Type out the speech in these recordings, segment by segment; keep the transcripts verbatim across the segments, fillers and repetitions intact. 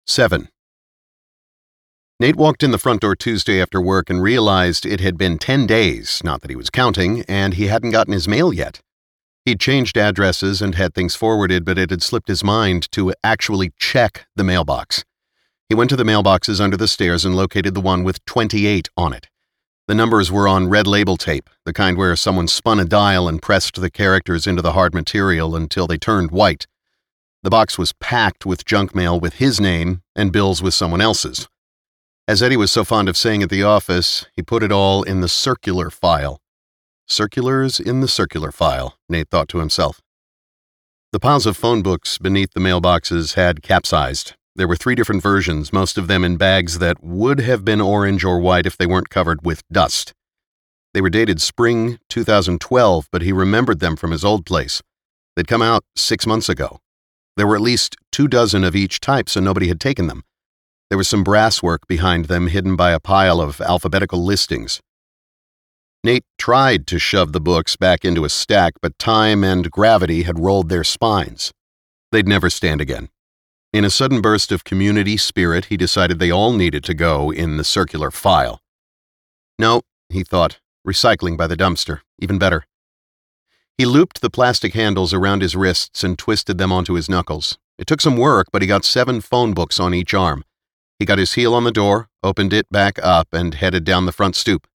Seven. Nate walked in the front door Tuesday after work and realized it had been ten days, not that he was counting, and he hadn't gotten his mail yet. He'd changed addresses and had things forwarded, but it had slipped his mind to actually check the mailbox. He went to the mailboxes under the stairs and located the one with twenty-eight on it. The numbers were on red label tape, the kind where someone spun a dial and pressed the characters into the hard material until they turned white. The box was packed with junk mail with his name and bills with someone else's. As Eddie was so fond of saying at the office, he put it all in the circular file. Circulars in the circular file, Nate thought to himself. The piles of phone books beneath the mailboxes had capsized. There were three different versions, most of them in bags that would have been orange or white if they weren't covered with dust. They were dated spring two thousand twelve, but he remembered them from his old place. They'd come out six months ago. There were at least two dozen of each type, so nobody had taken them. There was some brass work behind them hidden by a pile of alphabetical listings. Nate tried to shove the books back into a stack, but time and gravity had rolled their spines. They'd never stand again. In a sudden burst of community spirit, he decided they all needed to go in the circular file. No, he thought, recycling by the dumpster, even better. He looped the plastic handles around his wrists and twisted them onto his knuckles. It took some work, but he got seven phone books on each arm. He got his heel on the door, opened it back up, and headed down the front stoop.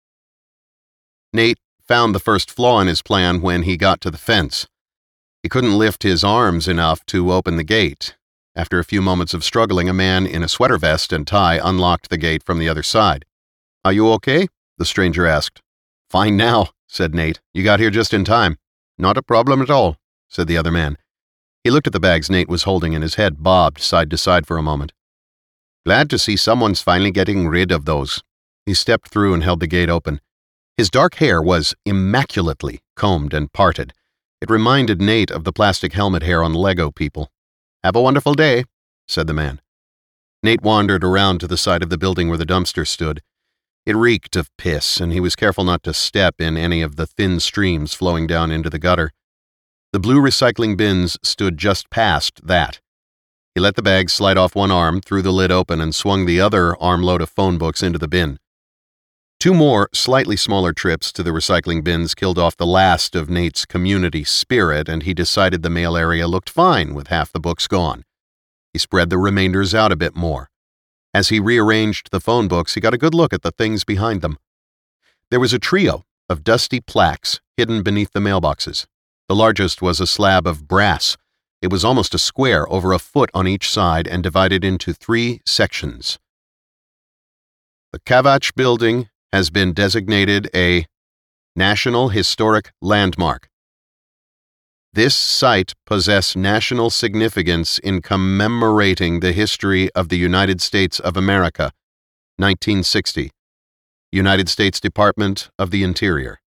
Nate found the first flaw in his plan when he got to the fence. He couldn't lift his arms enough to open the gate. After a few moments of struggling, a man in a sweater vest and tie unlocked the gate from the other side. "Are you okay?" the stranger asked. "Fine now," said Nate. "You got here just in time." "Not a problem at all," said the other man. He looked at the bags Nate was holding and his head bobbed side to side for a moment. "Glad to see someone's finally getting rid of those." He stepped through and held the gate open. His dark hair was immaculately combed and parted. It reminded Nate of the plastic helmet hair on Lego people. "Have a wonderful day," said the man. Nate wandered around to the side of the building where the dumpster stood. It reeked of piss, and he was careful not to step in any of the thin streams flowing down into the gutter. The blue recycling bins stood just past that. He let the bag slide off one arm, threw the lid open, and swung the other armload of phone books into the bin. Two more, slightly smaller trips to the recycling bins killed off the last of Nate's community spirit, and he decided the mail area looked fine with half the books gone. He spread the remainders out a bit more. As he rearranged the phone books, he got a good look at the things behind them. There was a trio of dusty plaques hidden beneath the mailboxes. The largest was a slab of brass. It was almost a square, over a foot on each side, and divided into three sections. The Kavach Building has been designated a National Historic Landmark. This site possesses national significance in commemorating the history of the United States of America, nineteen sixty. United States Department of the Interior.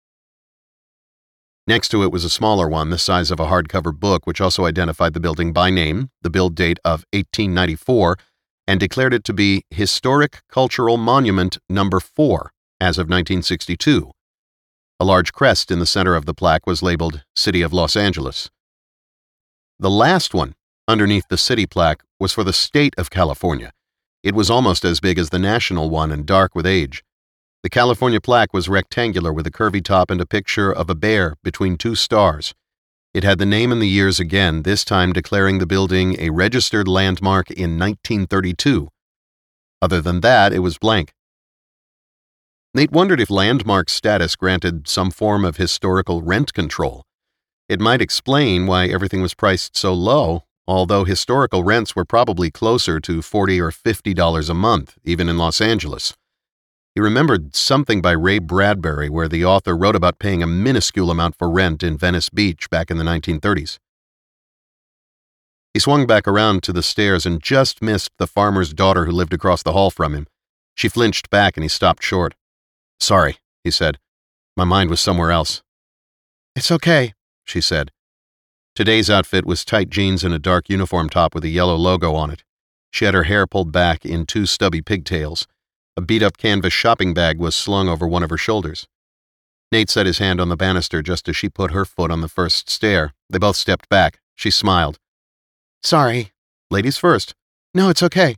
Next to it was a smaller one, the size of a hardcover book, which also identified the building by name, the build date of eighteen ninety-four, and declared it to be Historic Cultural Monument Number four as of nineteen sixty-two. A large crest in the center of the plaque was labeled City of Los Angeles. The last one, underneath the city plaque, was for the state of California. It was almost as big as the national one and dark with age. The California plaque was rectangular with a curvy top and a picture of a bear between two stars. It had the name and the years again, this time declaring the building a registered landmark in nineteen thirty-two. Other than that, it was blank. Nate wondered if landmark status granted some form of historical rent control. It might explain why everything was priced so low, although historical rents were probably closer to forty or fifty dollars a month, even in Los Angeles. He remembered something by Ray Bradbury where the author wrote about paying a minuscule amount for rent in Venice Beach back in the nineteen thirties. He swung back around to the stairs and just missed the farmer's daughter who lived across the hall from him. She flinched back and he stopped short. "Sorry," he said. "My mind was somewhere else." "It's okay," she said. Today's outfit was tight jeans and a dark uniform top with a yellow logo on it. She had her hair pulled back in two stubby pigtails. A beat-up canvas shopping bag was slung over one of her shoulders. Nate set his hand on the banister just as she put her foot on the first stair. They both stepped back. She smiled. "Sorry. Ladies first." "No, it's okay."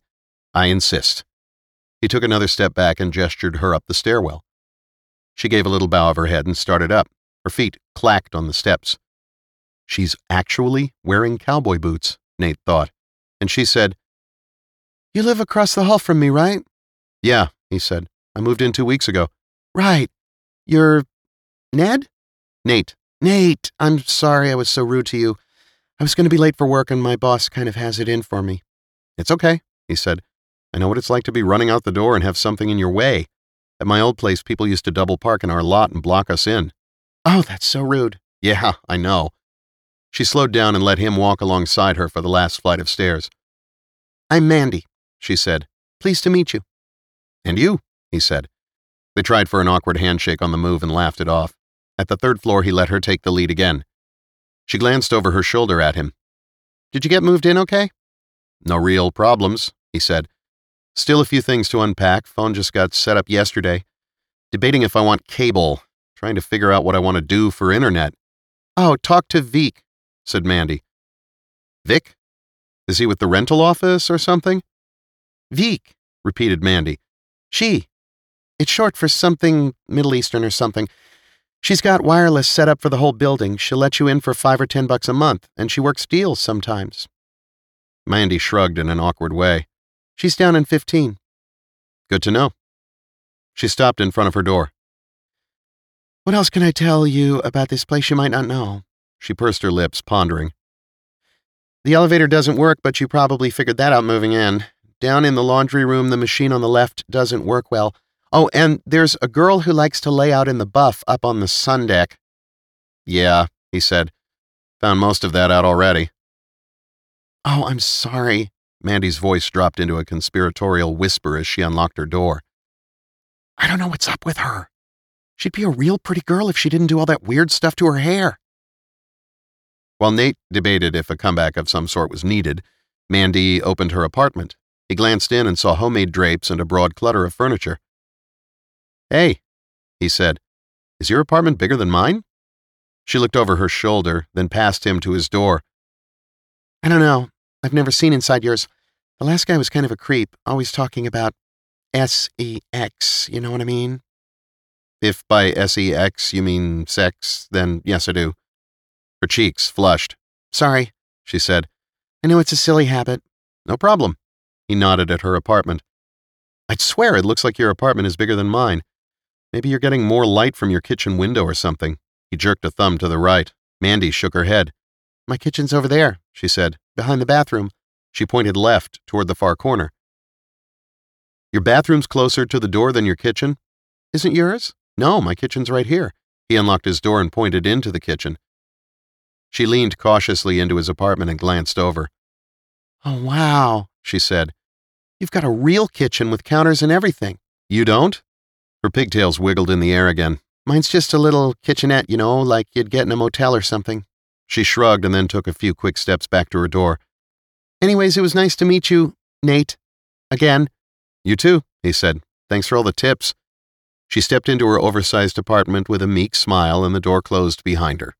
I insist. He took another step back and gestured her up the stairwell. She gave a little bow of her head and started up. Her feet clacked on the steps. She's actually wearing cowboy boots, Nate thought, and she said, "You live across the hall from me, right?" "Yeah," he said. "I moved in two weeks ago." "Right. You're Ned?" "Nate." "Nate, I'm sorry I was so rude to you. I was going to be late for work and my boss kind of has it in for me." "It's okay," he said. "I know what it's like to be running out the door and have something in your way. At my old place, people used to double park in our lot and block us in." "Oh, that's so rude." "Yeah, I know." She slowed down and let him walk alongside her for the last flight of stairs. "I'm Mandy," she said. "Pleased to meet you." "And you," he said. They tried for an awkward handshake on the move and laughed it off. At the third floor, he let her take the lead again. She glanced over her shoulder at him. "Did you get moved in okay?" "No real problems," he said. "Still a few things to unpack. Phone just got set up yesterday. Debating if I want cable. Trying to figure out what I want to do for internet." "Oh, talk to Veek," said Mandy. "Vic? Is he with the rental office or something?" "Veek," repeated Mandy. "She. It's short for something Middle Eastern or something. She's got wireless set up for the whole building. She'll let you in for five or ten bucks a month, and she works deals sometimes." Mandy shrugged in an awkward way. "She's down in fifteen. "Good to know." She stopped in front of her door. "What else can I tell you about this place you might not know?" She pursed her lips, pondering. "The elevator doesn't work, but you probably figured that out moving in. Down in the laundry room, the machine on the left doesn't work well. Oh, and there's a girl who likes to lay out in the buff up on the sun deck." "Yeah," he said. "Found most of that out already." "Oh, I'm sorry." Mandy's voice dropped into a conspiratorial whisper as she unlocked her door. "I don't know what's up with her. She'd be a real pretty girl if she didn't do all that weird stuff to her hair." While Nate debated if a comeback of some sort was needed, Mandy opened her apartment. He glanced in and saw homemade drapes and a broad clutter of furniture. "Hey," he said, "is your apartment bigger than mine?" She looked over her shoulder, then past him to his door. "I don't know. I've never seen inside yours. The last guy was kind of a creep, always talking about S E X, you know what I mean?" "If by S E X you mean sex, then yes, I do." Her cheeks flushed. "Sorry," she said. "I know it's a silly habit." "No problem." He nodded at her apartment. "I'd swear it looks like your apartment is bigger than mine. Maybe you're getting more light from your kitchen window or something." He jerked a thumb to the right. Mandy shook her head. "My kitchen's over there," she said, "behind the bathroom." She pointed left, toward the far corner. "Your bathroom's closer to the door than your kitchen?" "Isn't yours?" "No, my kitchen's right here." He unlocked his door and pointed into the kitchen. She leaned cautiously into his apartment and glanced over. "Oh, wow," she said. "You've got a real kitchen with counters and everything." "You don't?" Her pigtails wiggled in the air again. "Mine's just a little kitchenette, you know, like you'd get in a motel or something." She shrugged and then took a few quick steps back to her door. "Anyways, it was nice to meet you, Nate. Again." "You too," he said. "Thanks for all the tips." She stepped into her oversized apartment with a meek smile and the door closed behind her.